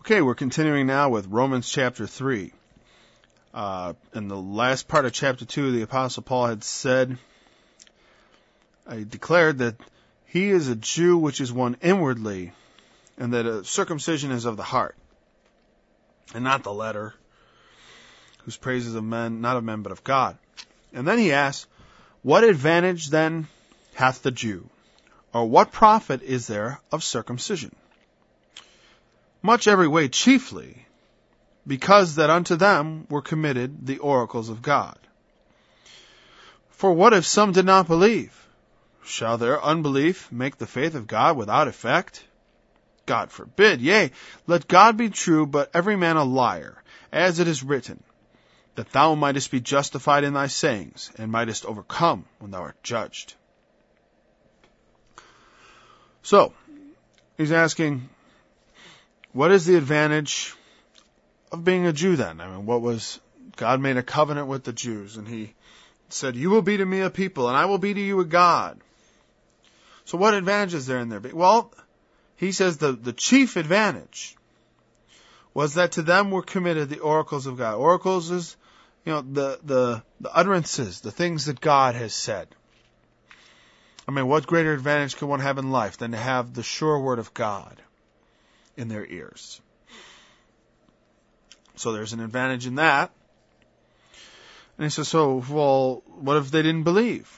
Okay, we're continuing now with Romans chapter 3. In the last part of chapter 2, the Apostle Paul had said, he declared that he is a Jew which is one inwardly, and that a circumcision is of the heart, and not the letter, whose praise is of men, not of men, but of God. And then he asks, what advantage then hath the Jew? Or what profit is there of circumcision? Much every way chiefly, because that unto them were committed the oracles of God. For what if some did not believe? Shall their unbelief make the faith of God without effect? God forbid. Yea, let God be true, but every man a liar, as it is written, that thou mightest be justified in thy sayings, and mightest overcome when thou art judged. So, he's asking, what is the advantage of being a Jew then? God made a covenant with the Jews, and he said, you will be to me a people, and I will be to you a God. So what advantage is there in there? Well, he says the chief advantage was that to them were committed the oracles of God. Oracles is, the utterances, the things that God has said. What greater advantage can one have in life than to have the sure word of God in their ears? So there's an advantage in that. And he says, what if they didn't believe?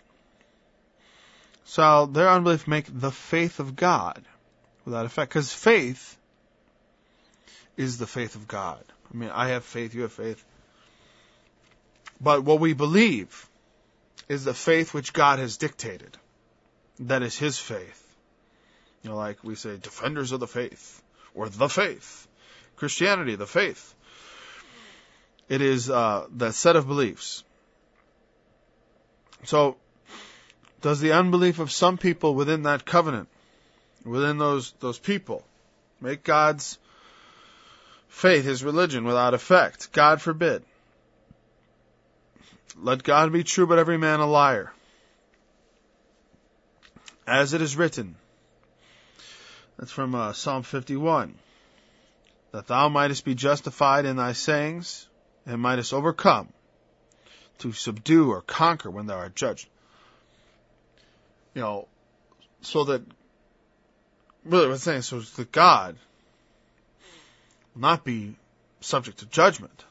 So their unbelief make the faith of God without effect. Because faith is the faith of God. I have faith, you have faith. But what we believe is the faith which God has dictated. That is His faith. Like we say, defenders of the faith, or the faith. Christianity, the faith. It is that set of beliefs. So, does the unbelief of some people within that covenant, within those people, make God's faith, His religion, without effect? God forbid. Let God be true, but every man a liar. As it is written, that's from Psalm 51, that thou mightest be justified in thy sayings, and mightest overcome, to subdue or conquer when thou art judged. So that, really what's saying, so that God will not be subject to judgment.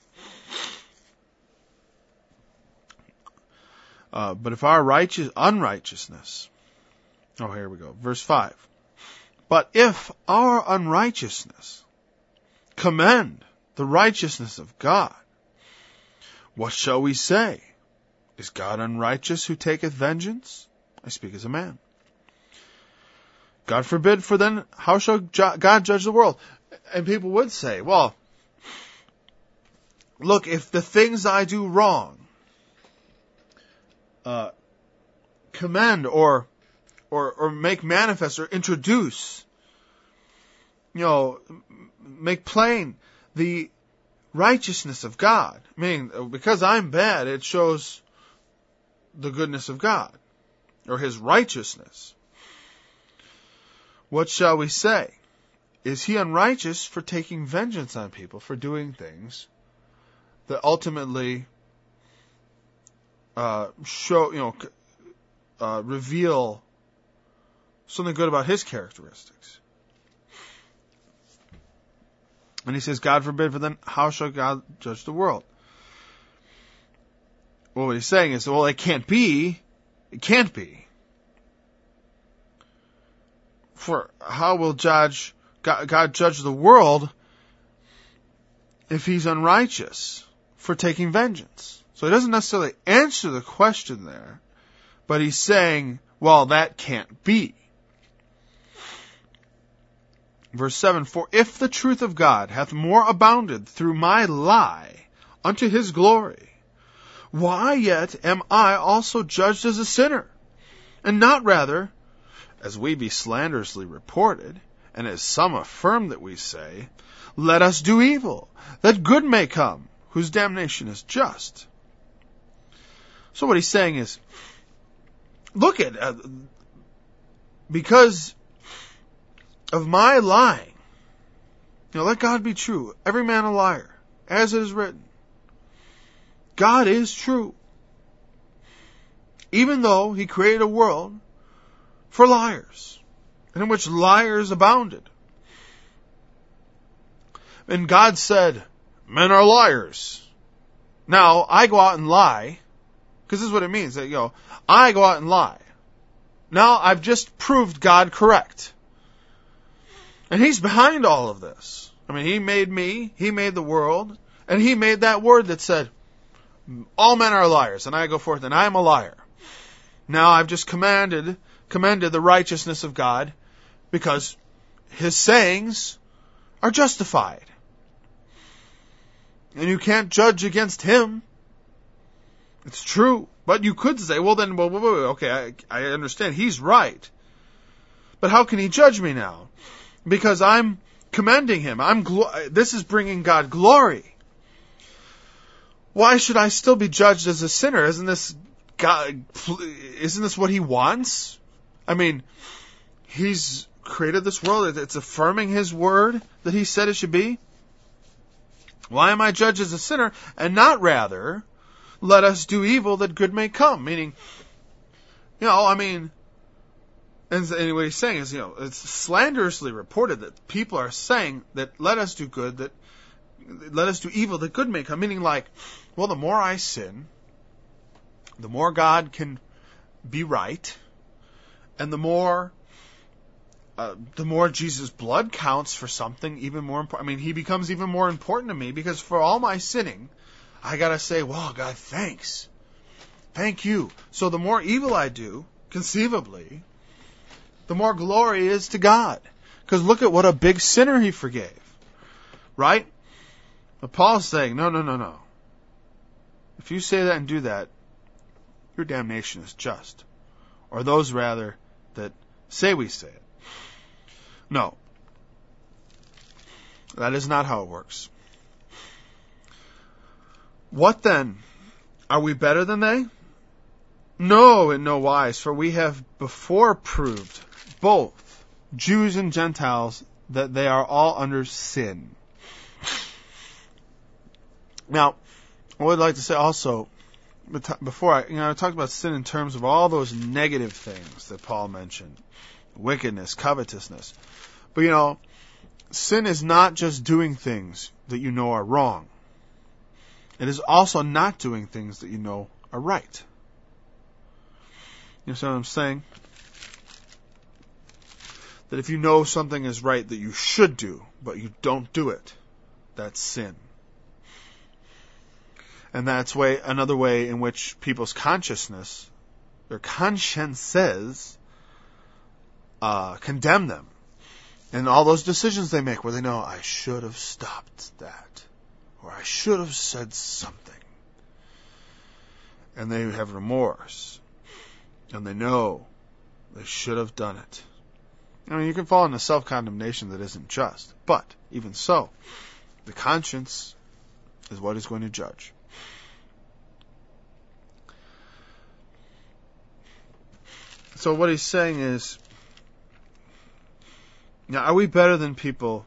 But if our unrighteousness, here we go, verse 5. But if our unrighteousness commend the righteousness of God, what shall we say? Is God unrighteous who taketh vengeance? I speak as a man. God forbid, for then how shall God judge the world? And people would say, well, look, if the things I do wrong commend or make manifest or introduce, make plain the righteousness of God. Meaning, because I'm bad, it shows the goodness of God, or His righteousness. What shall we say? Is He unrighteous for taking vengeance on people, for doing things that ultimately reveal something good about His characteristics? And he says, God forbid, for then how shall God judge the world? Well, what he's saying is, it can't be. It can't be. For how will God judge the world if He's unrighteous for taking vengeance? So he doesn't necessarily answer the question there, but he's saying, that can't be. Verse 7, for if the truth of God hath more abounded through my lie unto His glory, why yet am I also judged as a sinner? And not rather, as we be slanderously reported, and as some affirm that we say, let us do evil, that good may come, whose damnation is just. So what he's saying is, look at, because of my lying, Let God be true, every man a liar, as it is written. God is true. Even though He created a world for liars, and in which liars abounded. And God said, men are liars. Now, I go out and lie, because this is what it means, that, I go out and lie. Now, I've just proved God correct. And He's behind all of this. He made me, He made the world, and He made that word that said, all men are liars, and I go forth and I am a liar. Now, I've just commended the righteousness of God, because His sayings are justified. And you can't judge against Him. It's true. But you could say, okay, I understand. He's right. But how can He judge me now? Because I'm commending Him. This is bringing God glory. Why should I still be judged as a sinner? Isn't this what He wants? He's created this world. It's affirming His word that He said it should be. Why am I judged as a sinner, and not rather, let us do evil that good may come? Meaning, and what He's saying is, it's slanderously reported that people are saying that let us do good, that let us do evil that good may come. Meaning the more I sin, the more God can be right, and the more Jesus' blood counts for something even more important. He becomes even more important to me, because for all my sinning, I gotta say, well, God, thanks. Thank you. So the more evil I do, conceivably, the more glory is to God. Because look at what a big sinner He forgave. Right? But Paul's saying, no. If you say that and do that, your damnation is just. Or those, rather, that say we say it. No. That is not how it works. What then? Are we better than they? No, in no wise, for we have before proved, both Jews and Gentiles, that they are all under sin. Now, I would like to say also, before I talked about sin in terms of all those negative things that Paul mentioned. Wickedness, covetousness. But sin is not just doing things that you know are wrong. It is also not doing things that you know are right. You understand what I'm saying? That if you know something is right that you should do, but you don't do it, that's sin. And that's another way in which people's consciousness, their consciences, condemn them. And all those decisions they make where they know, I should have stopped that. Or I should have said something. And they have remorse. And they know they should have done it. You can fall into self-condemnation that isn't just. But, even so, the conscience is what is going to judge. So what he's saying is, now, are we better than people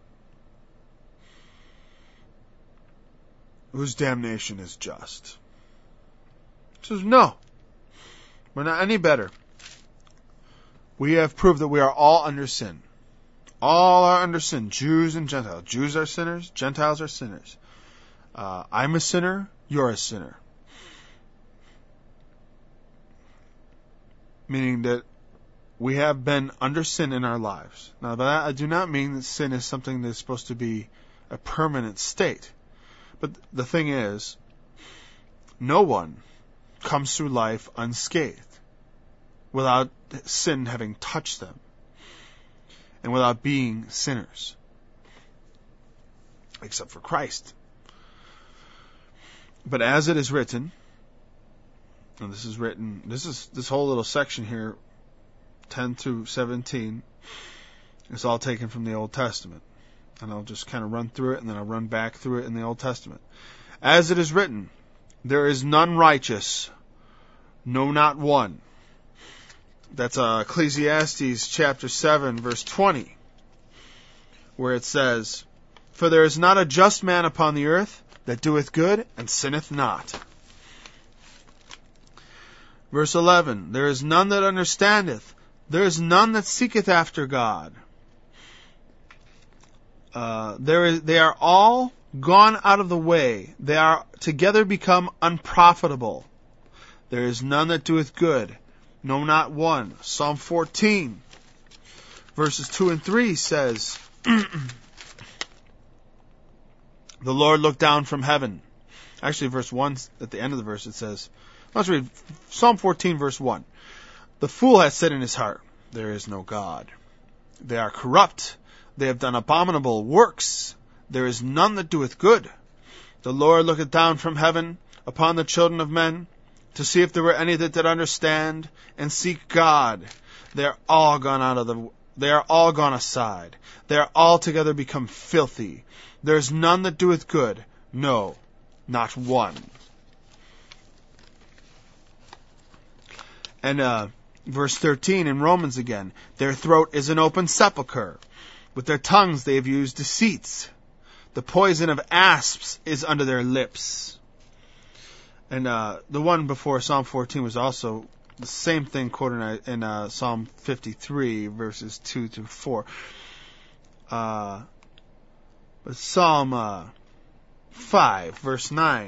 whose damnation is just? He says, no. We're not any better. We have proved that we are all under sin. All are under sin, Jews and Gentiles. Jews are sinners, Gentiles are sinners. I'm a sinner, you're a sinner. Meaning that we have been under sin in our lives. Now, by that I do not mean that sin is something that's supposed to be a permanent state. But the thing is, no one comes through life unscathed without sin having touched them and without being sinners, except for Christ. But as it is written, and this whole little section here, 10 through 17, is all taken from the Old Testament. And I'll just kind of run through it, and then I'll run back through it in the Old Testament. As it is written, there is none righteous, no, not one. That's Ecclesiastes chapter 7, verse 20, where it says, For there is not a just man upon the earth that doeth good and sinneth not. Verse 11, there is none that understandeth, there is none that seeketh after God. They are all gone out of the way. They are together become unprofitable. There is none that doeth good, no, not one. Psalm 14, verses 2 and 3 says, the Lord looked down from heaven. Actually, verse 1, at the end of the verse, it says, let's read Psalm 14, verse 1. The fool hath said in his heart, there is no God. They are corrupt. They have done abominable works. There is none that doeth good. The Lord looketh down from heaven upon the children of men, to see if there were any that did understand and seek God. They are all gone aside. They are altogether become filthy. There is none that doeth good, no, not one. And verse 13 in Romans again, their throat is an open sepulchre. With their tongues they have used deceits. The poison of asps is under their lips. And the one before Psalm 14 was also the same thing quoted in Psalm 53, verses 2 through 4. But Psalm 5, verse 9.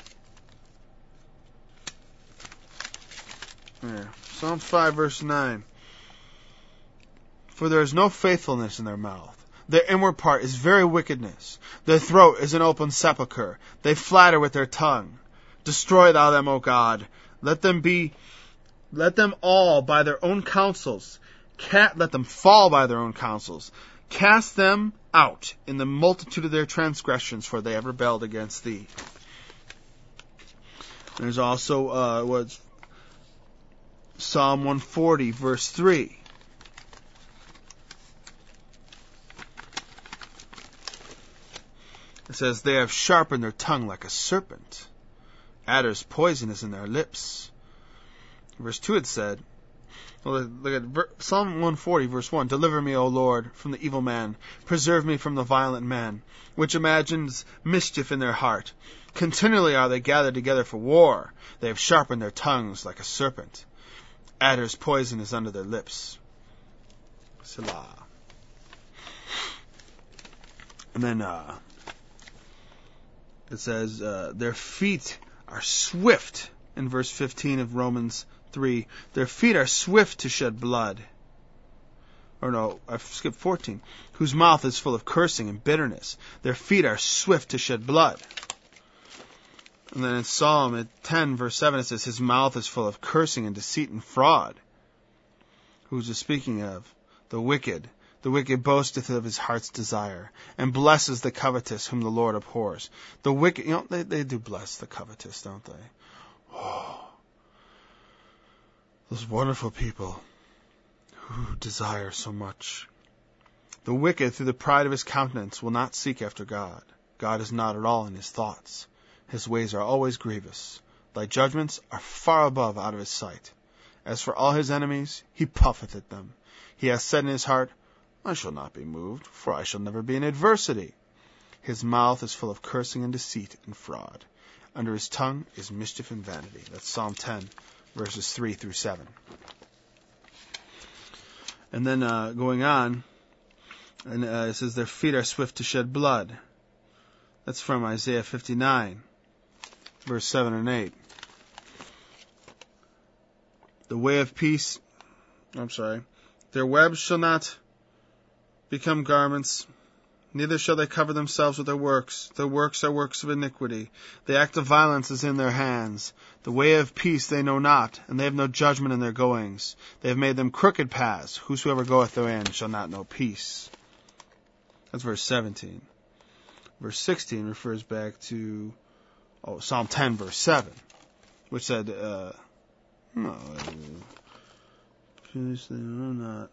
Yeah. Psalm 5, verse 9. For there is no faithfulness in their mouth. Their inward part is very wickedness. Their throat is an open sepulchre. They flatter with their tongue. Destroy thou them, O God. Let them all by their own counsels. Let them fall by their own counsels. Cast them out in the multitude of their transgressions, for they have rebelled against thee. There's also Psalm 140, verse 3. It says, they have sharpened their tongue like a serpent. Adder's poison is in their lips. Verse 2 it said, look at Psalm 140, verse 1. Deliver me, O Lord, from the evil man. Preserve me from the violent man, which imagines mischief in their heart. Continually are they gathered together for war. They have sharpened their tongues like a serpent. Adder's poison is under their lips. Selah. And then it says, their feet are swift, in verse 15 of Romans 3. Their feet are swift to shed blood. Or no, I've skipped 14. Whose mouth is full of cursing and bitterness. Their feet are swift to shed blood. And then in Psalm 10, verse 7, it says, his mouth is full of cursing and deceit and fraud. Who's it speaking of? The wicked. The wicked boasteth of his heart's desire, and blesses the covetous whom the Lord abhors. The wicked, they do bless the covetous, don't they? Oh, those wonderful people who desire so much. The wicked, through the pride of his countenance, will not seek after God. God is not at all in his thoughts. His ways are always grievous. Thy judgments are far above out of his sight. As for all his enemies, he puffeth at them. He hath said in his heart, I shall not be moved, for I shall never be in adversity. His mouth is full of cursing and deceit and fraud. Under his tongue is mischief and vanity. That's Psalm 10, verses 3 through 7. And then going on, and it says, their feet are swift to shed blood. That's from Isaiah 59, verse 7 and 8. The way of peace, their webs shall not become garments, neither shall they cover themselves with their works. Their works are works of iniquity. The act of violence is in their hands. The way of peace they know not, and they have no judgment in their goings. They have made them crooked paths. Whosoever goeth therein shall not know peace. That's verse 17. Verse 16 refers back to Psalm 10, verse 7, which said, peace they know not.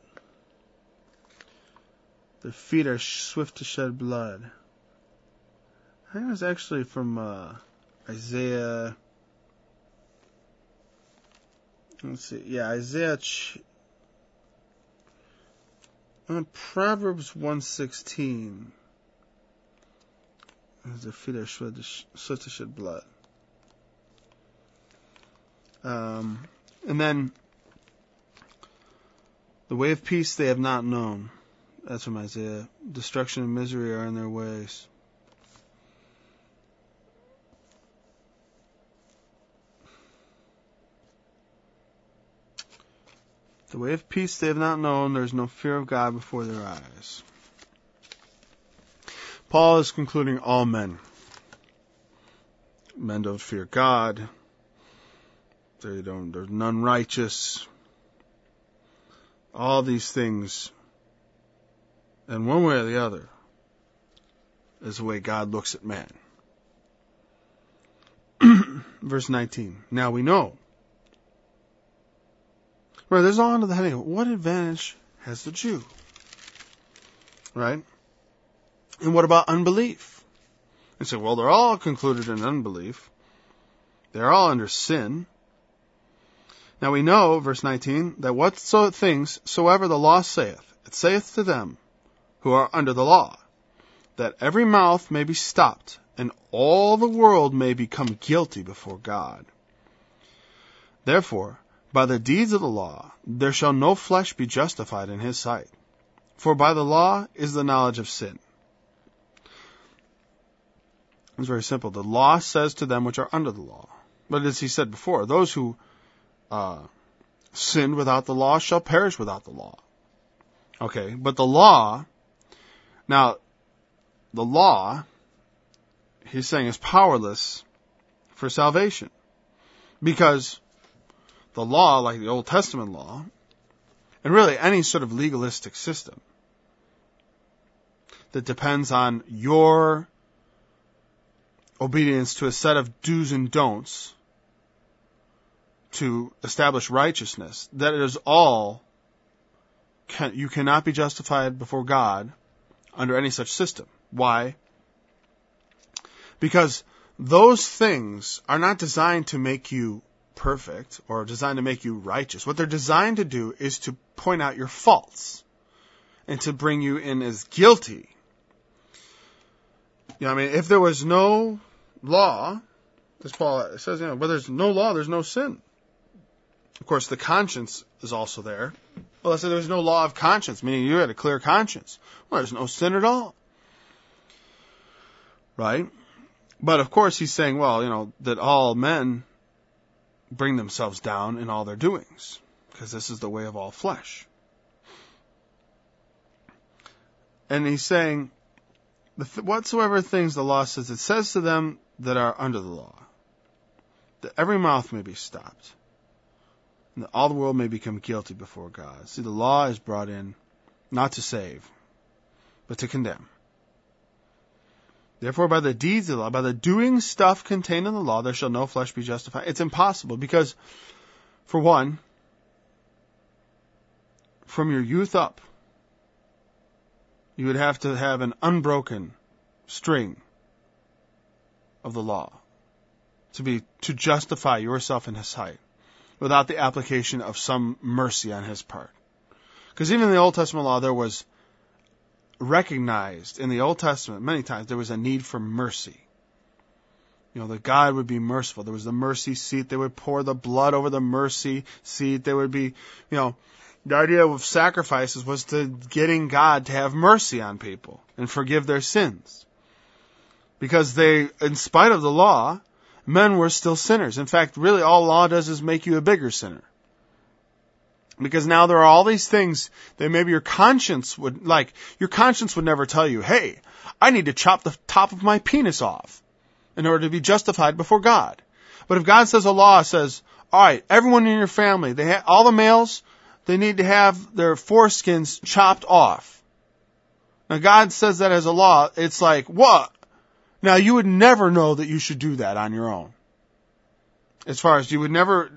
Their feet are swift to shed blood. I think it was actually from Isaiah. Let's see. Yeah, Isaiah. Proverbs 1:16. Their feet are swift to shed blood. And then, the way of peace they have not known. That's from Isaiah. Destruction and misery are in their ways. The way of peace they have not known. There is no fear of God before their eyes. Paul is concluding all men. Men don't fear God. They're none righteous. All these things, and one way or the other, is the way God looks at man. Verse 19. Now we know. Right, there's all under the heading of what advantage has the Jew? Right? And what about unbelief? And so, well, they're all concluded in unbelief. They're all under sin. Now we know, verse 19, that whatso things soever the law saith, it saith to them who are under the law, that every mouth may be stopped, and all the world may become guilty before God. Therefore, by the deeds of the law, there shall no flesh be justified in his sight. For by the law is the knowledge of sin. It's very simple. The law says to them which are under the law. But as he said before, those who sinned without the law shall perish without the law. Okay, but the law, he's saying, is powerless for salvation. Because the law, like the Old Testament law, and really any sort of legalistic system that depends on your obedience to a set of do's and don'ts to establish righteousness, that is all, you cannot be justified before God under any such system. Why? Because those things are not designed to make you perfect or designed to make you righteous. What they're designed to do is to point out your faults and to bring you in as guilty. You know what I mean? If there was no law, as Paul says, where there's no law, there's no sin. Of course, the conscience is also there. Well, let's say there was no law of conscience, meaning you had a clear conscience. Well, there's no sin at all. Right? But of course, he's saying, that all men bring themselves down in all their doings, because this is the way of all flesh. And he's saying, whatsoever things the law says, it says to them that are under the law, that every mouth may be stopped, and that all the world may become guilty before God. See, the law is brought in not to save, but to condemn. Therefore, by the deeds of the law, by the doing stuff contained in the law, there shall no flesh be justified. It's impossible because, for one, from your youth up, you would have to have an unbroken string of the law to justify yourself in his sight without the application of some mercy on his part. Because even in the Old Testament law, there was recognized in the Old Testament many times there was a need for mercy. That God would be merciful. There was the mercy seat. They would pour the blood over the mercy seat. There would be, the idea of sacrifices was to getting God to have mercy on people and forgive their sins. Because in spite of the law, men were still sinners. In fact, really all law does is make you a bigger sinner. Because now there are all these things that maybe your conscience would never tell you, hey, I need to chop the top of my penis off in order to be justified before God. But if God says a law says, all right, everyone in your family, all the males, they need to have their foreskins chopped off. Now God says that as a law, it's like, what? Now you would never know that you should do that on your own. As far as you would never,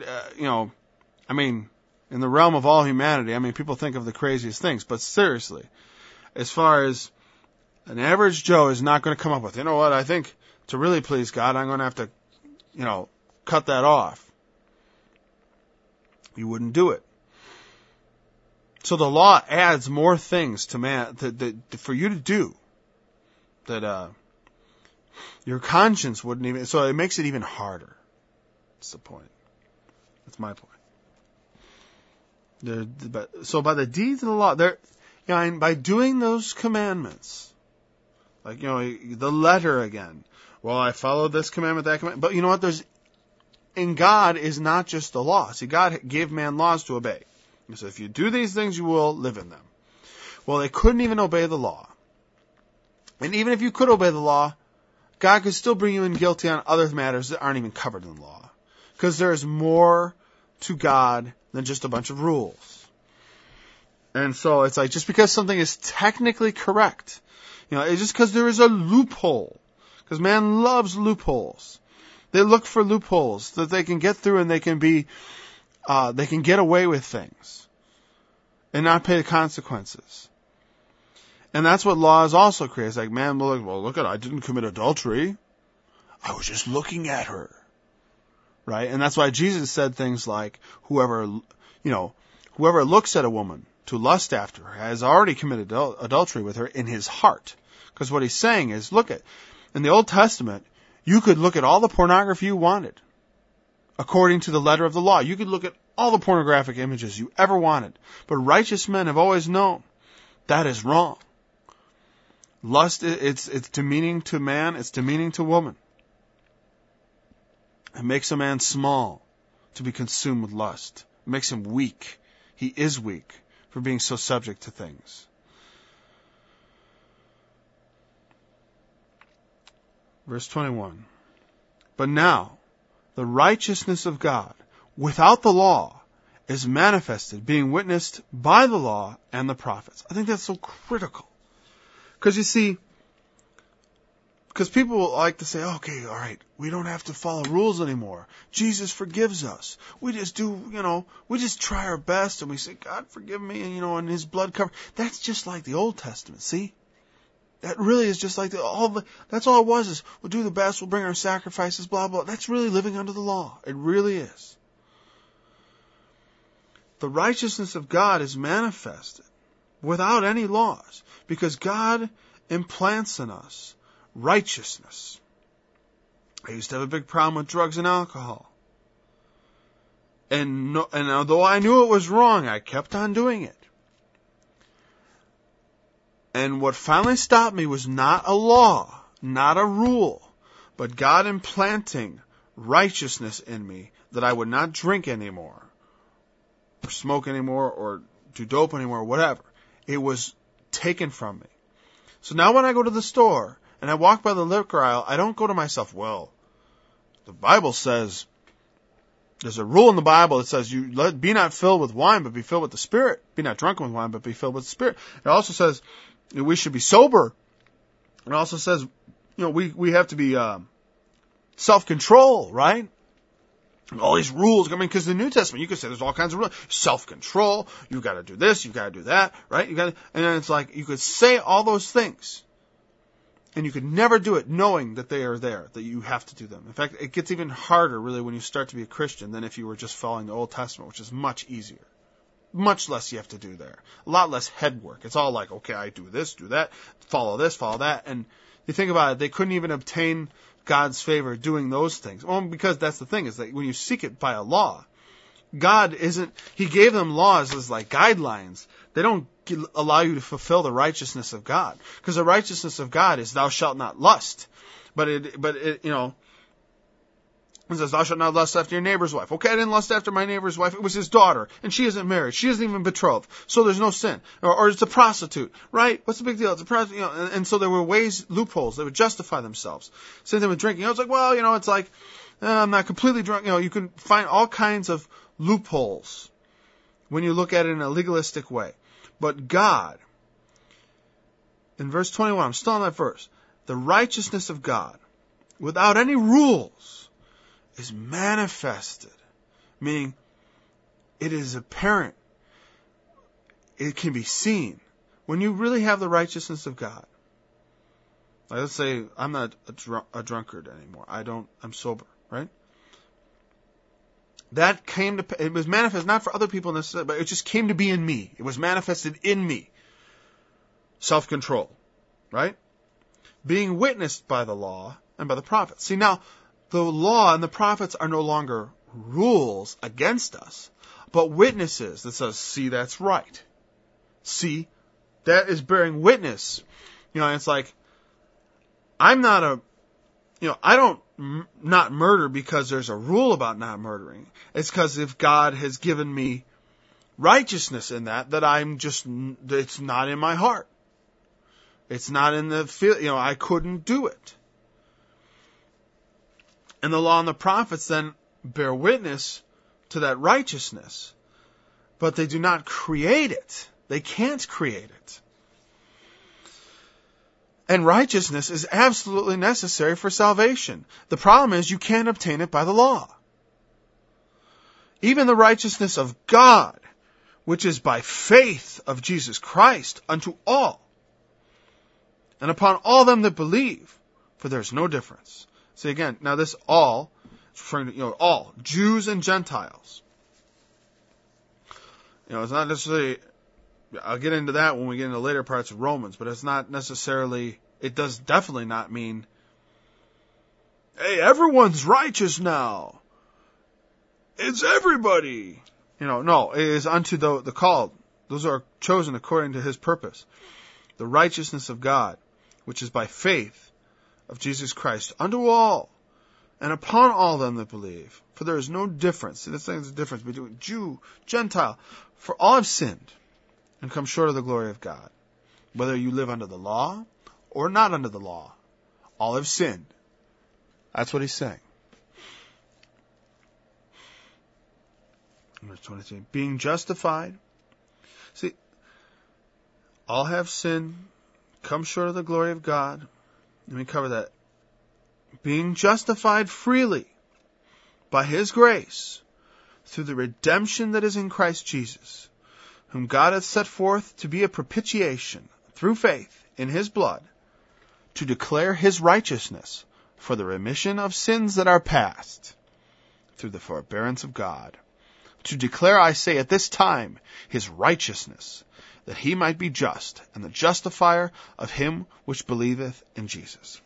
in the realm of all humanity, people think of the craziest things, but seriously, as far as an average Joe is not going to come up with, I think to really please God, I'm going to have to, cut that off. You wouldn't do it. So the law adds more things to man, for you to do, that, Your conscience wouldn't even, so it makes it even harder. That's the point. That's my point. So by the deeds of the law, by doing those commandments, like, the letter again. Well, I followed this commandment, that commandment. But you know what? In God is not just the law. See, God gave man laws to obey. He said, if you do these things, you will live in them. Well, they couldn't even obey the law. And even if you could obey the law, God could still bring you in guilty on other matters that aren't even covered in the law. Because there's more to God than just a bunch of rules. And so it's like, just because something is technically correct, it's just because there is a loophole. Because man loves loopholes. They look for loopholes that they can get through, and they can get away with things and not pay the consequences. And that's what laws also create. It's like, man, look at, I didn't commit adultery. I was just looking at her. Right? And that's why Jesus said things like, whoever looks at a woman to lust after her has already committed adultery with her in his heart. Because what he's saying is, in the Old Testament, you could look at all the pornography you wanted, according to the letter of the law. You could look at all the pornographic images you ever wanted. But righteous men have always known that is wrong. Lust, it's demeaning to man, it's demeaning to woman. It makes a man small to be consumed with lust. It makes him weak. He is weak for being so subject to things. Verse 21. But now, the righteousness of God, without the law, is manifested, being witnessed by the law and the prophets. I think that's so critical. Because you see, because people like to say, okay, all right, we don't have to follow rules anymore. Jesus forgives us. We just we just try our best, and we say, God forgive me, and his blood cover. That's just like the Old Testament, see? That really is just like that's all it was, is we'll do the best, we'll bring our sacrifices, blah, blah. That's really living under the law. It really is. The righteousness of God is manifested without any laws, because God implants in us righteousness. I used to have a big problem with drugs and alcohol. And although I knew it was wrong, I kept on doing it. And what finally stopped me was not a law, not a rule, but God implanting righteousness in me that I would not drink anymore, or smoke anymore, or do dope anymore, or whatever. It was taken from me. So now when I go to the store and I walk by the liquor aisle, I don't go to myself, well, the Bible says, there's a rule in the Bible that says, be not filled with wine, but be filled with the Spirit. Be not drunken with wine, but be filled with the Spirit. It also says we should be sober. It also says, we have to be self-control, right? All these rules. Because the New Testament, you could say there's all kinds of rules. Self-control. You've got to do this. You've got to do that, right? And then it's like, you could say all those things, and you could never do it knowing that they are there, that you have to do them. In fact, it gets even harder, really, when you start to be a Christian than if you were just following the Old Testament, which is much easier. Much less you have to do there. A lot less head work. It's all like, okay, I do this, do that, follow this, follow that. And you think about it, they couldn't even obtain God's favor doing those things. Well, because that's the thing, is that when you seek it by a law, He gave them laws as like guidelines. They don't allow you to fulfill the righteousness of God. Because the righteousness of God is thou shalt not lust. But it says, thou shalt not lust after your neighbor's wife. Okay, I didn't lust after my neighbor's wife. It was his daughter, and she isn't married. She isn't even betrothed. So there's no sin. Or it's a prostitute, right? What's the big deal? It's a prostitute, and so there were loopholes. They would justify themselves. Same thing with drinking. It's like, well, it's like, I'm not completely drunk. You can find all kinds of loopholes when you look at it in a legalistic way. But God, in verse 21, I'm still on that verse, the righteousness of God, without any rules, is manifested, meaning it is apparent, it can be seen. When you really have the righteousness of God, like let's say I'm not a drunkard anymore, I'm sober, right? That it was manifest not for other people necessarily, but it just came to be in me. It was manifested in me. Self-control, right? being witnessed by the law and by the prophets. See, now, the law and the prophets are no longer rules against us, but witnesses that says, see, that's right. See, that is bearing witness. It's like, I don't not murder because there's a rule about not murdering. It's because if God has given me righteousness in that it's not in my heart. It's not in the field, I couldn't do it. And the law and the prophets then bear witness to that righteousness, but they do not create it. They can't create it. And righteousness is absolutely necessary for salvation. The problem is you can't obtain it by the law. Even the righteousness of God, which is by faith of Jesus Christ unto all, and upon all them that believe, for there is no difference. See again, now this all, is referring to, all, Jews and Gentiles. It's not necessarily, I'll get into that when we get into later parts of Romans, but it's not necessarily, it does definitely not mean, hey, everyone's righteous now. It's everybody. No, it is unto the called. Those are chosen according to his purpose. The righteousness of God, which is by faith of Jesus Christ, unto all, and upon all them that believe. For there is no difference. See, this thing is the difference between Jew, Gentile. For all have sinned and come short of the glory of God. Whether you live under the law or not under the law, all have sinned. That's what he's saying. Verse 22. Being justified. See, all have sinned, come short of the glory of God. Let me cover that. Being justified freely by his grace through the redemption that is in Christ Jesus, whom God hath set forth to be a propitiation through faith in his blood, to declare his righteousness for the remission of sins that are past, through the forbearance of God. To declare, I say, at this time, his righteousness, that he might be just, and the justifier of him which believeth in Jesus.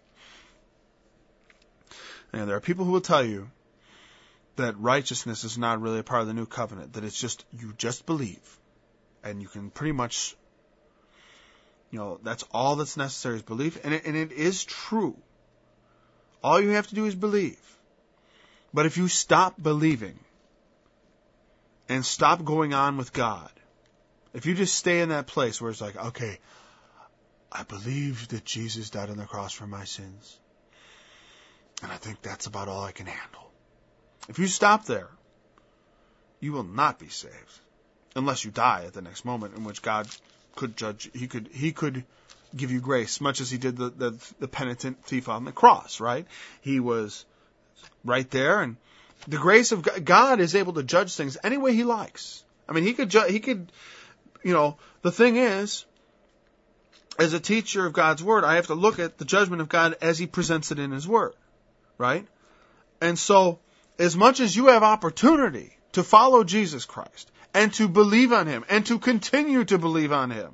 And there are people who will tell you that righteousness is not really a part of the new covenant, that it's just, you just believe. And you can pretty much, that's all that's necessary is belief. And it is true. All you have to do is believe. But if you stop believing, and stop going on with God, if you just stay in that place where it's like, okay, I believe that Jesus died on the cross for my sins, and I think that's about all I can handle. If you stop there, you will not be saved. Unless you die at the next moment, in which God could judge, he could give you grace, much as he did the penitent thief on the cross, right? He was right there, and the grace of God is able to judge things any way he likes. I mean, he could, the thing is, as a teacher of God's Word, I have to look at the judgment of God as he presents it in his Word, right? And so, as much as you have opportunity to follow Jesus Christ, and to believe on him, and to continue to believe on him,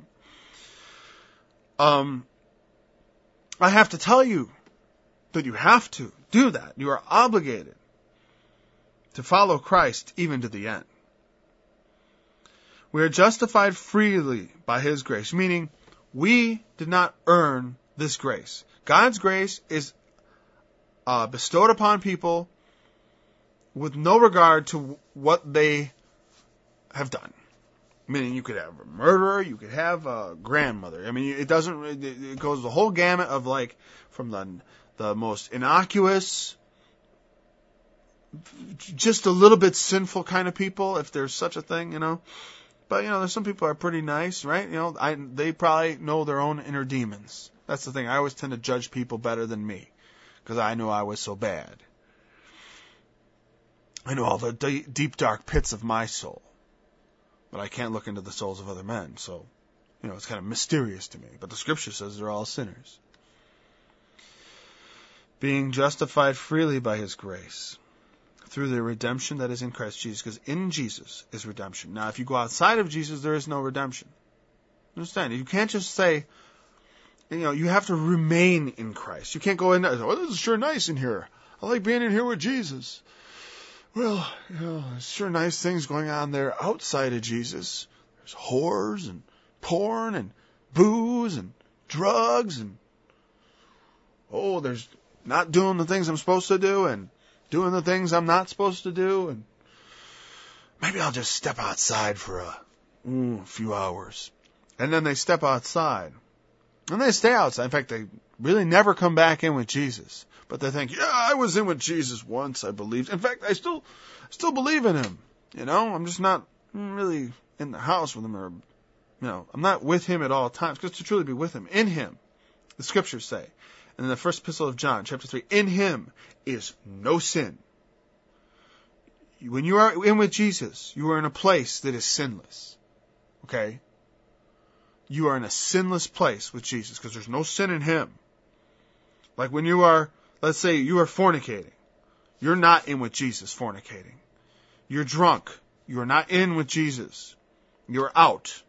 I have to tell you that you have to do that. You are obligated to follow Christ even to the end. We are justified freely by his grace, meaning we did not earn this grace. God's grace is bestowed upon people with no regard to what they have done. Meaning you could have a murderer, you could have a grandmother. I mean, it goes the whole gamut of from the most innocuous, just a little bit sinful kind of people, if there's such a thing, But, there's some people who are pretty nice, right? They probably know their own inner demons. That's the thing. I always tend to judge people better than me, because I knew I was so bad. I know all the deep, dark pits of my soul. But I can't look into the souls of other men, so, it's kind of mysterious to me. But the scripture says they're all sinners. Being justified freely by his grace, through the redemption that is in Christ Jesus, because in Jesus is redemption. Now, if you go outside of Jesus, there is no redemption. Understand? You can't just say, you have to remain in Christ. You can't go in there, oh, this is sure nice in here. I like being in here with Jesus. Well, there's sure nice things going on there outside of Jesus. There's whores and porn and booze and drugs and, there's not doing the things I'm supposed to do and doing the things I'm not supposed to do. And maybe I'll just step outside for a few hours. And then they step outside. And they stay outside. In fact, they really never come back in with Jesus. But they think, I was in with Jesus once, I believed. In fact, I still believe in him. I'm just not really in the house with him, or, I'm not with him at all times. Because to truly be with him, in him, the scriptures say, and in the first epistle of John, chapter 3, in him is no sin. When you are in with Jesus, you are in a place that is sinless. Okay? You are in a sinless place with Jesus because there's no sin in him. Like when you are, let's say you are fornicating. You're not in with Jesus fornicating. You're drunk. You are not in with Jesus. You're out.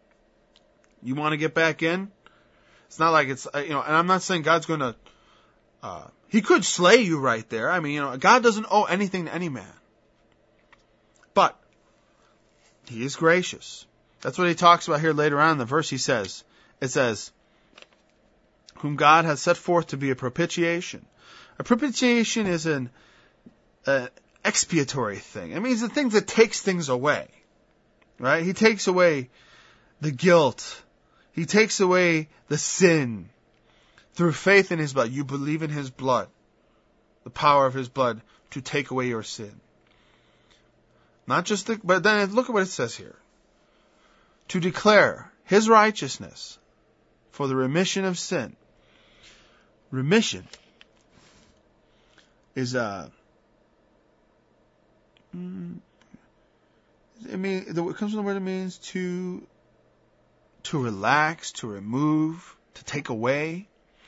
You want to get back in? It's not like it's, and I'm not saying God's going to, he could slay you right there. I mean, God doesn't owe anything to any man. But he is gracious. That's what he talks about here later on in the verse. It says, whom God has set forth to be a propitiation. A propitiation is an expiatory thing. It means the thing that takes things away. Right? He takes away the guilt. He takes away the sin. Through faith in his blood. You believe in his blood. The power of his blood to take away your sin. But then look at what it says here. To declare his righteousness for the remission of sin. Remission is it comes from the word it means to relax, to remove, to take away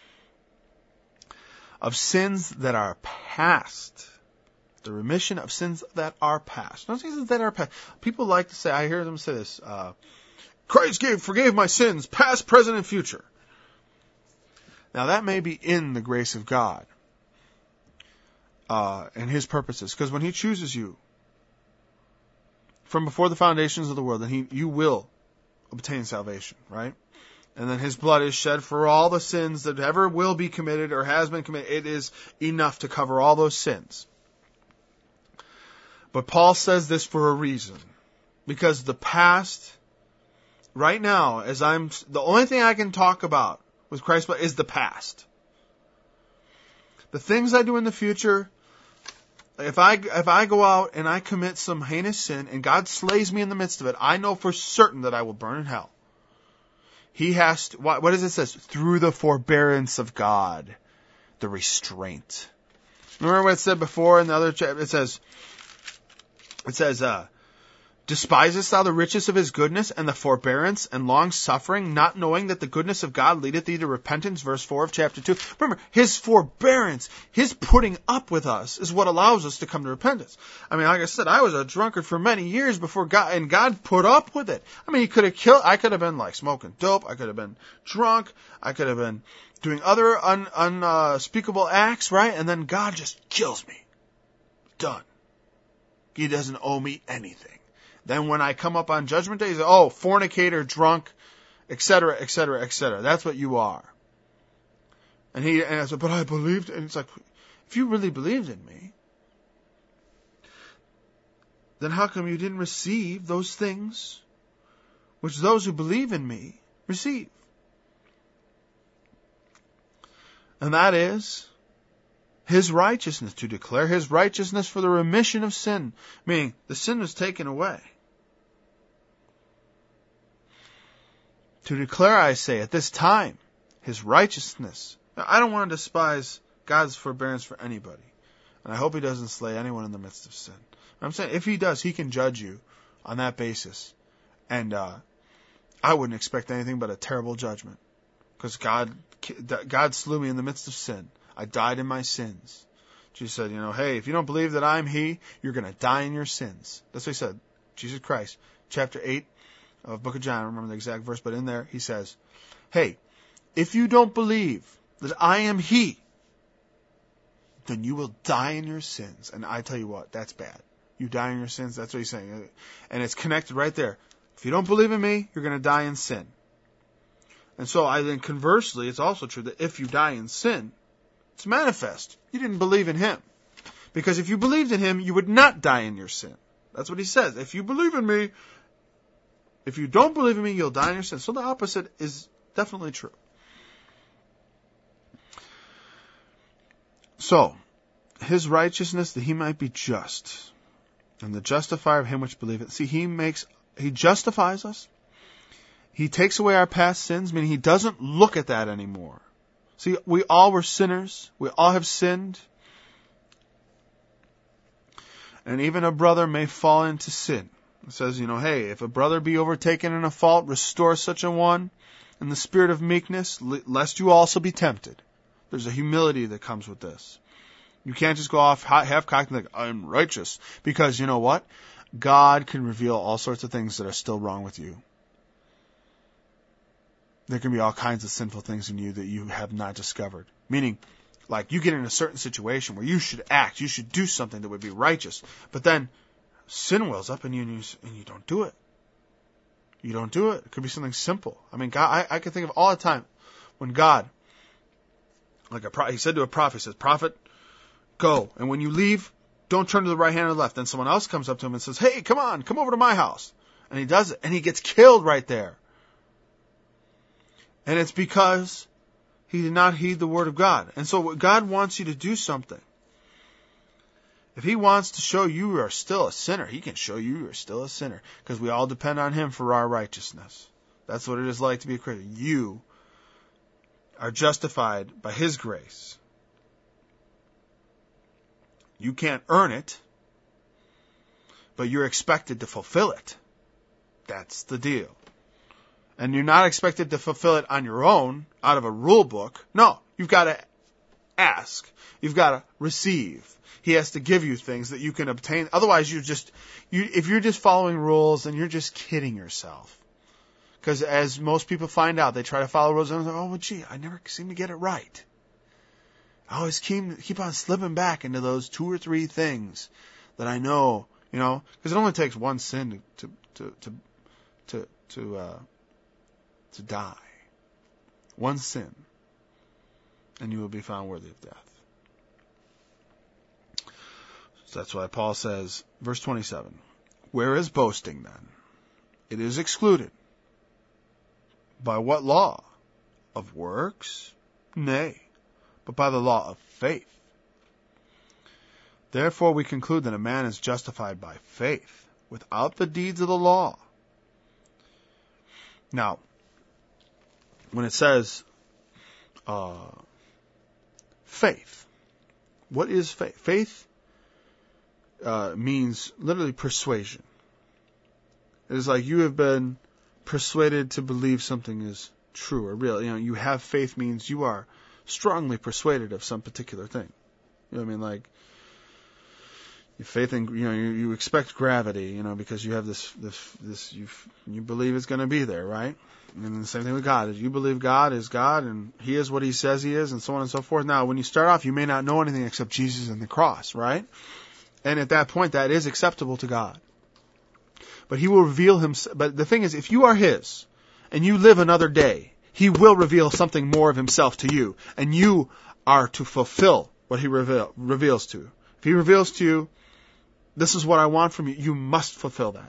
of sins that are past. The remission of sins that are past. Not sins that are past. People like to say, I hear them say this, Christ forgave my sins, past, present, and future. Now that may be in the grace of God and his purposes. Because when he chooses you from before the foundations of the world, then you will obtain salvation, right? And then his blood is shed for all the sins that ever will be committed or has been committed. It is enough to cover all those sins. But Paul says this for a reason. Because the past, right now, the only thing I can talk about with Christ's blood is the past. The things I do in the future, if I go out and I commit some heinous sin and God slays me in the midst of it, I know for certain that I will burn in hell. He has to, what does it say? Through the forbearance of God, the restraint. Remember what it said before in the other chapter? It says, despisest thou the riches of his goodness and the forbearance and long suffering, not knowing that the goodness of God leadeth thee to repentance, verse 4 of chapter 2. Remember, his forbearance, his putting up with us is what allows us to come to repentance. I mean, like I said, I was a drunkard for many years before God, and God put up with it. I mean, I could have been like smoking dope, I could have been drunk, I could have been doing other unspeakable acts, right? And then God just kills me. Done. He doesn't owe me anything. Then when I come up on judgment day, he says, fornicator, drunk, etc., etc., etc. That's what you are. And I said, but I believed. And it's like, if you really believed in me, then how come you didn't receive those things which those who believe in me receive? And that is his righteousness, to declare his righteousness for the remission of sin, meaning the sin was taken away. To declare, I say, at this time, his righteousness. Now, I don't want to despise God's forbearance for anybody. And I hope he doesn't slay anyone in the midst of sin. I'm saying, if he does, he can judge you on that basis. And I wouldn't expect anything but a terrible judgment. Because God slew me in the midst of sin. I died in my sins. Jesus said, hey, if you don't believe that I'm he, you're going to die in your sins. That's what he said. Jesus Christ, chapter 8 of Book of John. I don't remember the exact verse, but in there he says, hey, if you don't believe that I am He, then you will die in your sins. And I tell you what, that's bad. You die in your sins, that's what he's saying. And it's connected right there. If you don't believe in me, you're going to die in sin. And so I think conversely, it's also true that if you die in sin, it's manifest. You didn't believe in Him. Because if you believed in Him, you would not die in your sin. That's what he says. If you believe in me, if you don't believe in me, you'll die in your sin. So the opposite is definitely true. So, His righteousness, that He might be just, and the justifier of him which believeth. See, He justifies us. He takes away our past sins, meaning He doesn't look at that anymore. See, we all were sinners. We all have sinned. And even a brother may fall into sin. It says, hey, if a brother be overtaken in a fault, restore such a one in the spirit of meekness, lest you also be tempted. There's a humility that comes with this. You can't just go off half-cocked and think, I'm righteous. Because you know what? God can reveal all sorts of things that are still wrong with you. There can be all kinds of sinful things in you that you have not discovered. Meaning, like you get in a certain situation where you should act, you should do something that would be righteous. But then sin wells up in you and you don't do it. You don't do it. It could be something simple. I mean, God, I can think of all the time when God, He said to a prophet, He says, prophet, go. And when you leave, don't turn to the right hand or the left. Then someone else comes up to him and says, hey, come over to my house. And he does it. And he gets killed right there. And it's because he did not heed the word of God. And so God wants you to do something. If He wants to show you are still a sinner, He can show you are still a sinner. Because we all depend on Him for our righteousness. That's what it is like to be a Christian. You are justified by His grace. You can't earn it, but you're expected to fulfill it. That's the deal. And you're not expected to fulfill it on your own, out of a rule book. No, you've got to ask. You've got to receive. He has to give you things that you can obtain. Otherwise, if you're just following rules, then you're just kidding yourself. Because as most people find out, they try to follow rules and they're like, I never seem to get it right. I always keep on slipping back into those 2 or 3 things that I know, because it only takes one sin to die. One sin, and you will be found worthy of death. So that's why Paul says, verse 27, where is boasting then? It is excluded. By what law? Of works? Nay, but by the law of faith. Therefore we conclude that a man is justified by faith, without the deeds of the law. Now, when it says faith, what is faith? Faith means literally persuasion. It is like you have been persuaded to believe something is true or real. You have faith means you are strongly persuaded of some particular thing. You know what I mean? Like, your faith in, you expect gravity, because you have this, you believe it's going to be there, right? And the same thing with God. You believe God is God and He is what He says He is, and so on and so forth. Now, when you start off, you may not know anything except Jesus and the cross, right? And at that point, that is acceptable to God. But He will reveal Himself. But the thing is, if you are His and you live another day, He will reveal something more of Himself to you, and you are to fulfill what He reveals to you. If He reveals to you, this is what I want from you, you must fulfill that.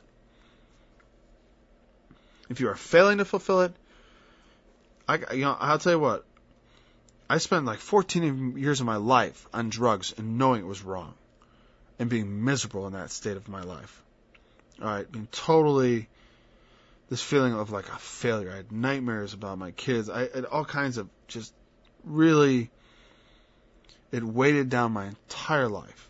If you are failing to fulfill it, I'll tell you what, I spent like 14 years of my life on drugs and knowing it was wrong and being miserable in that state of my life. All right, being totally, this feeling of like a failure. I had nightmares about my kids. I had all kinds of just really, it weighted down my entire life.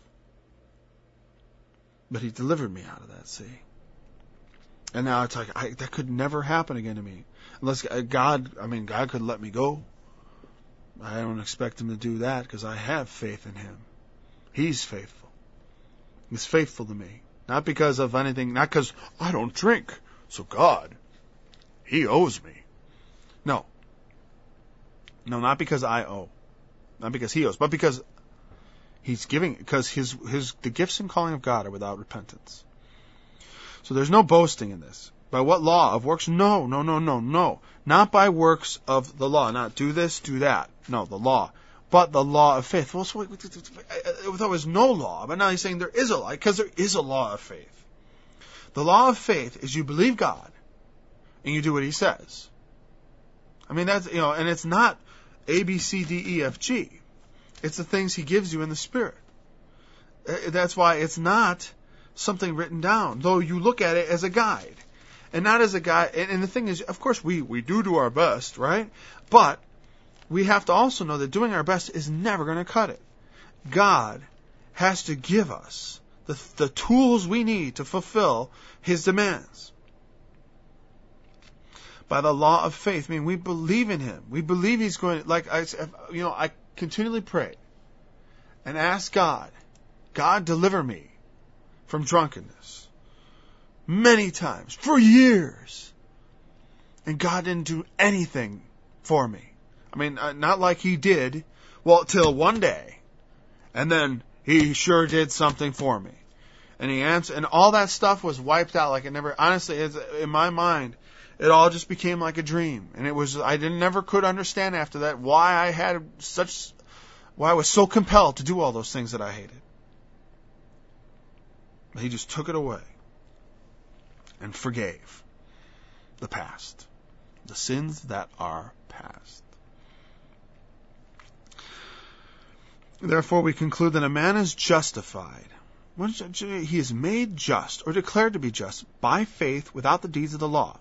But He delivered me out of that, see. And now it's like, that could never happen again to me. Unless God could let me go. I don't expect Him to do that because I have faith in Him. He's faithful. He's faithful to me. Not because of anything, not because I don't drink. So God, He owes me. No. No, not because I owe. Not because he owes, but because he's giving, because the gifts and calling of God are without repentance. So there's no boasting in this. By what law? Of works? No. Not by works of the law. Not do this, do that. No, the law. But the law of faith. Well, so there was no law, but now he's saying there is a law, because there is a law of faith. The law of faith is you believe God, and you do what he says. I mean, that's, and it's not A, B, C, D, E, F, G. It's the things he gives you in the Spirit. That's why it's not something written down, though you look at it as a guide. And not as a guide. And the thing is, of course, we do our best, right? But we have to also know that doing our best is never going to cut it. God has to give us the tools we need to fulfill his demands. By the law of faith, I mean, we believe in him. We believe he's going to, I continually pray and ask God, God, deliver me from drunkenness. Many times, for years. And God didn't do anything for me. I mean, not like he did, till one day. And then he sure did something for me. And he answered, and all that stuff was wiped out like it never, honestly, in my mind, it all just became like a dream. And I never could understand after that why I was so compelled to do all those things that I hated. But he just took it away. And forgave the past. The sins that are past. Therefore, we conclude that a man is justified. He is made just, or declared to be just, by faith without the deeds of the law.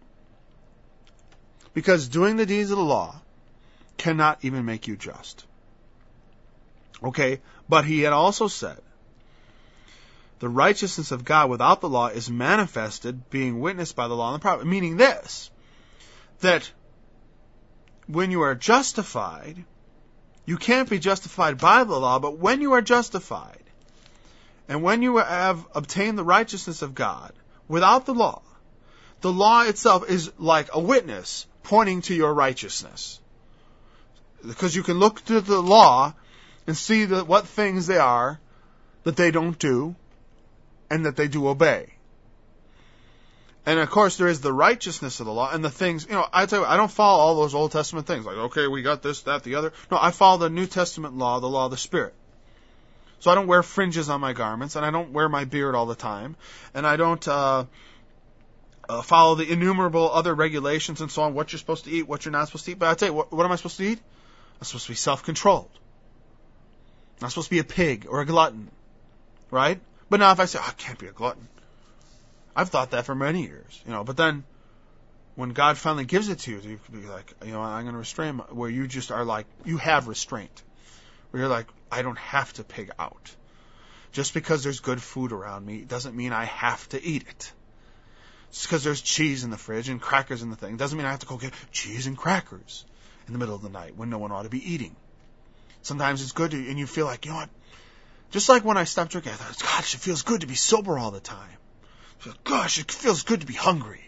Because doing the deeds of the law cannot even make you just. Okay, but he had also said, the righteousness of God without the law is manifested, being witnessed by the law and the prophet. Meaning this, that when you are justified, you can't be justified by the law, but when you are justified, and when you have obtained the righteousness of God without the law itself is like a witness pointing to your righteousness. Because you can look to the law and see what things they are that they don't do, and that they do obey. And of course, there is the righteousness of the law and the things, I tell you, I don't follow all those Old Testament things. Like, okay, we got this, that, the other. No, I follow the New Testament law, the law of the Spirit. So I don't wear fringes on my garments, and I don't wear my beard all the time, and I don't follow the innumerable other regulations and so on, what you're supposed to eat, what you're not supposed to eat. But I tell you, what am I supposed to eat? I'm supposed to be self-controlled. I'm not supposed to be a pig or a glutton, right? But now if I say, I can't be a glutton. I've thought that for many years, but then when God finally gives it to you, you can be like, I'm going to restrain, where you just are like, you have restraint. Where you're like, I don't have to pig out. Just because there's good food around me doesn't mean I have to eat it. Just because there's cheese in the fridge and crackers in the thing doesn't mean I have to go get cheese and crackers in the middle of the night when no one ought to be eating. Sometimes it's good and you feel like, just like when I stopped drinking, I thought, gosh, it feels good to be sober all the time. Gosh, it feels good to be hungry.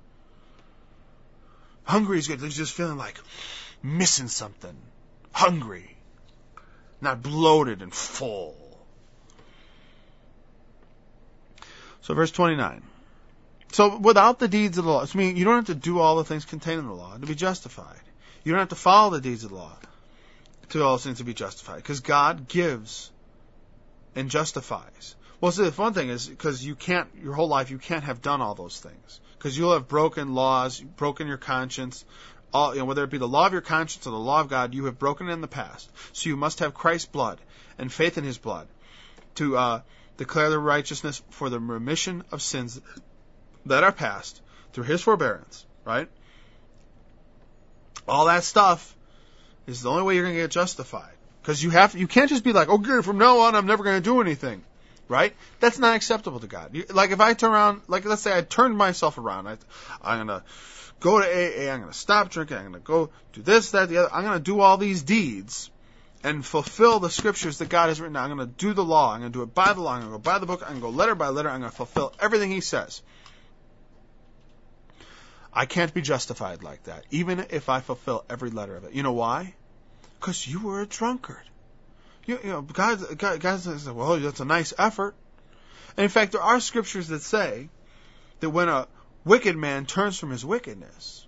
Hungry is good. It's just feeling like missing something. Hungry. Not bloated and full. So verse 29. So without the deeds of the law, I mean, you don't have to do all the things contained in the law to be justified. You don't have to follow the deeds of the law to all things to be justified. Because God gives and justifies. Well, see, the fun thing is, because your whole life, you can't have done all those things. Because you'll have broken laws, broken your conscience, whether it be the law of your conscience or the law of God, you have broken it in the past. So you must have Christ's blood and faith in his blood to declare the righteousness for the remission of sins that are past through his forbearance, right? All that stuff is the only way you're going to get justified. Because you can't just be like, okay, from now on, I'm never going to do anything. Right? That's not acceptable to God. Like if I turn around, like let's say I turned myself around, I'm going to go to AA, I'm going to stop drinking, I'm going to go do this, that, the other. I'm going to do all these deeds and fulfill the scriptures that God has written. I'm going to do the law. I'm going to do it by the law. I'm going to go by the book. I'm going to go letter by letter. I'm going to fulfill everything he says. I can't be justified like that, even if I fulfill every letter of it. You know why? Because you were a drunkard. You know, God says, well, that's a nice effort. And in fact, there are scriptures that say that when a wicked man turns from his wickedness,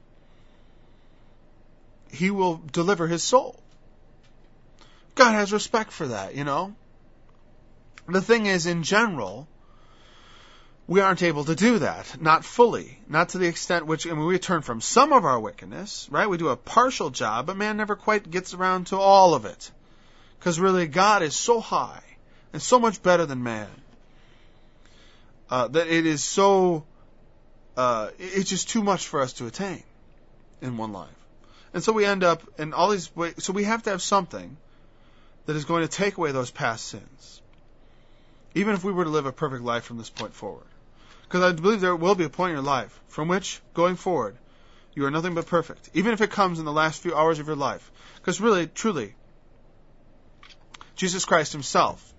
he will deliver his soul. God has respect for that, you know. The thing is, in general, we aren't able to do that. Not fully. Not to the extent which, we turn from some of our wickedness, right? We do a partial job, but man never quite gets around to all of it. Because really, God is so high and so much better than man that it is so, it's just too much for us to attain in one life. And so we end up in all these ways. So we have to have something that is going to take away those past sins. Even if we were to live a perfect life from this point forward. Because I believe there will be a point in your life from which, going forward, you are nothing but perfect. Even if it comes in the last few hours of your life. Because really, truly, Jesus Christ himself,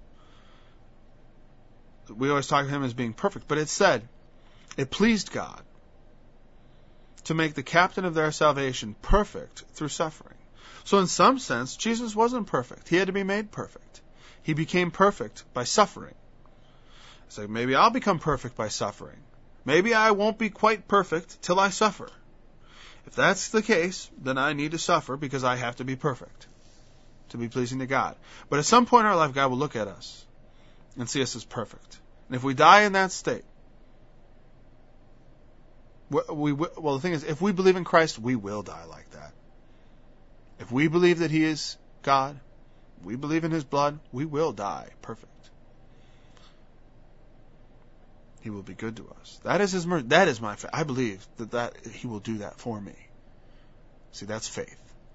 we always talk of him as being perfect, but it said, it pleased God to make the captain of their salvation perfect through suffering. So in some sense, Jesus wasn't perfect. He had to be made perfect. He became perfect by suffering. It's like, maybe I'll become perfect by suffering. Maybe I won't be quite perfect till I suffer. If that's the case, then I need to suffer because I have to be perfect to be pleasing to God. But at some point in our life, God will look at us and see us as perfect. And if we die in that state, well, the thing is, if we believe in Christ, we will die like that. If we believe that he is God, we believe in his blood, we will die perfect. He will be good to us. That is his mercy. That is my faith. I believe that he will do that for me. See, that's faith.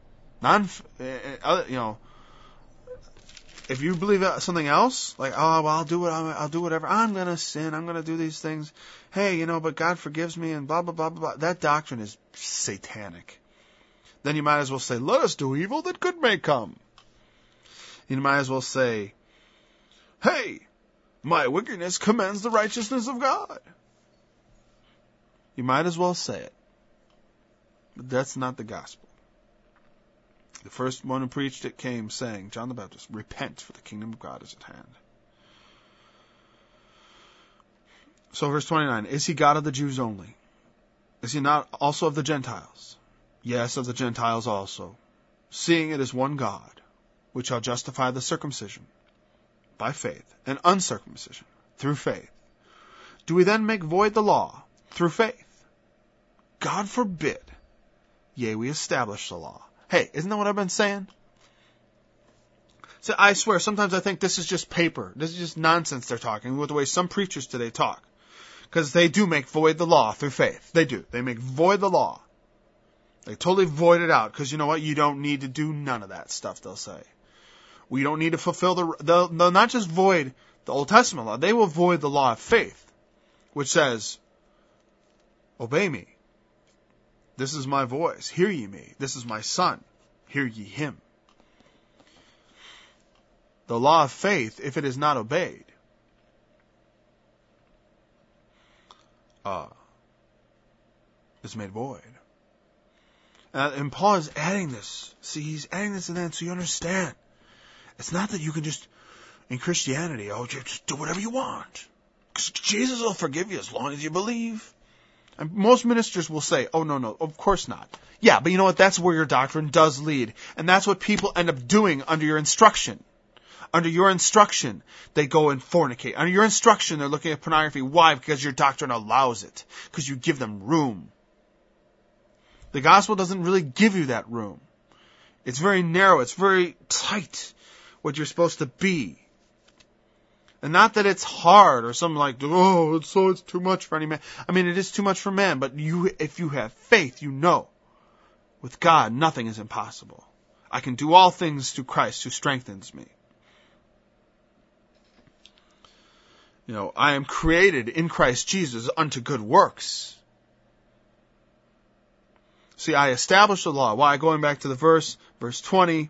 If you believe something else, like, oh, well, I'll do whatever. I'm going to sin. I'm going to do these things. Hey, but God forgives me and blah, blah, blah, blah, blah. That doctrine is satanic. Then you might as well say, let us do evil that good may come. You might as well say, hey, my wickedness commends the righteousness of God. You might as well say it. But that's not the gospel. The first one who preached it came saying, John the Baptist, repent, for the kingdom of God is at hand. So verse 29, is he God of the Jews only? Is he not also of the Gentiles? Yes, of the Gentiles also. Seeing it is one God, which shall justify the circumcision by faith, and uncircumcision through faith. Do we then make void the law through faith? God forbid. Yea, we establish the law. Hey, isn't that what I've been saying? So I swear, sometimes I think this is just paper. This is just nonsense they're talking, with the way some preachers today talk. Because they do make void the law through faith. They do. They make void the law. They totally void it out. Because you know what? You don't need to do none of that stuff, they'll say. We don't need to fulfill they'll not just void the Old Testament law. They will void the law of faith, which says, obey me. This is my voice. Hear ye me. This is my son. Hear ye him. The law of faith, if it is not obeyed, is made void. And Paul is adding this. See, he's adding this and then so you understand. It's not that you can just, in Christianity, just do whatever you want. Because Jesus will forgive you as long as you believe. And most ministers will say, oh, no, of course not. Yeah, but you know what? That's where your doctrine does lead. And that's what people end up doing under your instruction. Under your instruction, they go and fornicate. Under your instruction, they're looking at pornography. Why? Because your doctrine allows it. Because you give them room. The gospel doesn't really give you that room. It's very narrow. It's very tight, what you're supposed to be. And not that it's hard or something like, oh, it's too much for any man. I mean, it is too much for man, but if you have faith, you know, with God, nothing is impossible. I can do all things through Christ who strengthens me. I am created in Christ Jesus unto good works. See, I established the law. Why? Going back to the verse 21,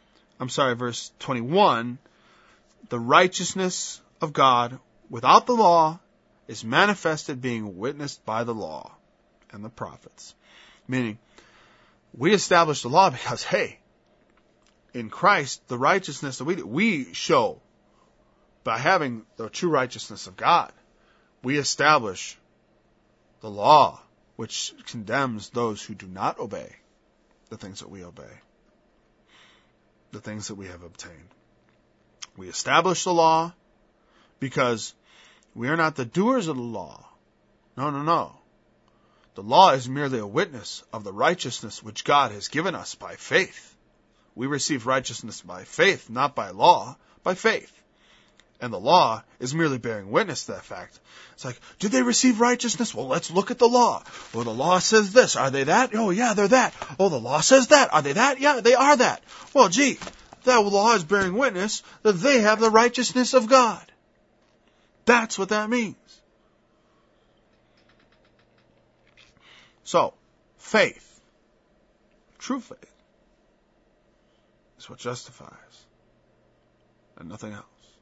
the righteousness of God without the law is manifested, being witnessed by the law. and the prophets. Meaning, we establish the law because, hey, in Christ, the righteousness that we show by having the true righteousness of God, we establish the law which condemns those who do not obey the things that we obey, the things that we have obtained. We establish the law because we are not the doers of the law. No. The law is merely a witness of the righteousness which God has given us by faith. We receive righteousness by faith, not by law, by faith. And the law is merely bearing witness to that fact. It's like, did they receive righteousness? Well, let's look at the law. Well, the law says this. Are they that? Oh, yeah, they're that. Oh, the law says that. Are they that? Yeah, they are that. Well, gee, that law is bearing witness that they have the righteousness of God. That's what that means. So, faith, true faith, is what justifies, and nothing else.